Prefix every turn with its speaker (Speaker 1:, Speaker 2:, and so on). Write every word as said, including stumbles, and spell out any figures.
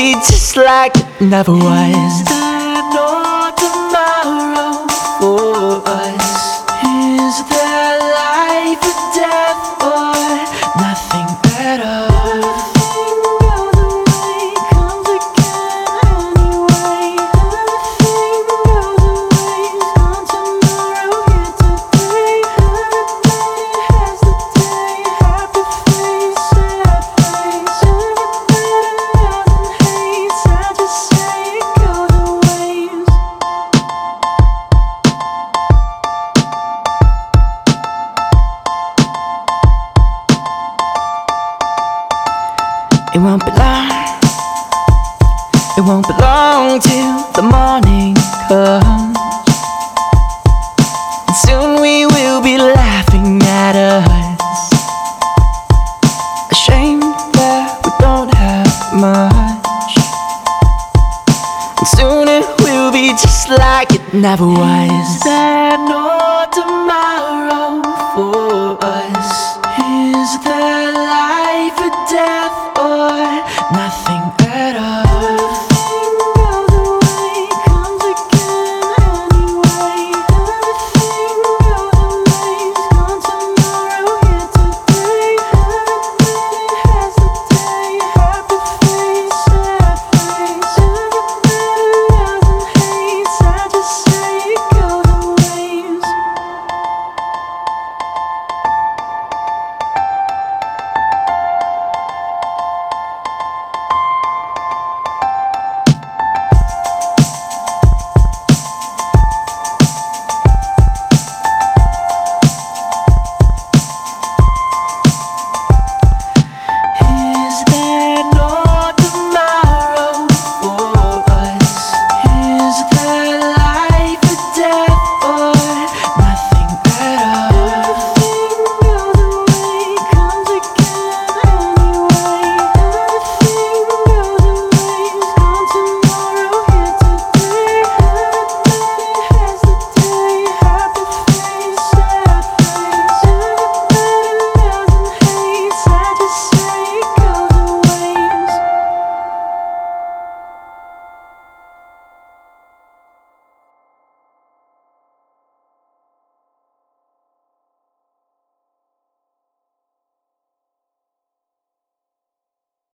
Speaker 1: be just like it never was.
Speaker 2: Is there no tomorrow for us? Is there life or death or nothing better? Nothing goes away, comes again anyway. Nothing goes away, it's gone tomorrow, here today. Everybody has the day, happy face, sad face. Everybody loves and hates, I just say it goes a ways.
Speaker 1: It won't be long, it won't be long till the morning comes, and soon we will be laughing at us, ashamed that we don't have much, and soon it will be just like it never was.
Speaker 2: Is there no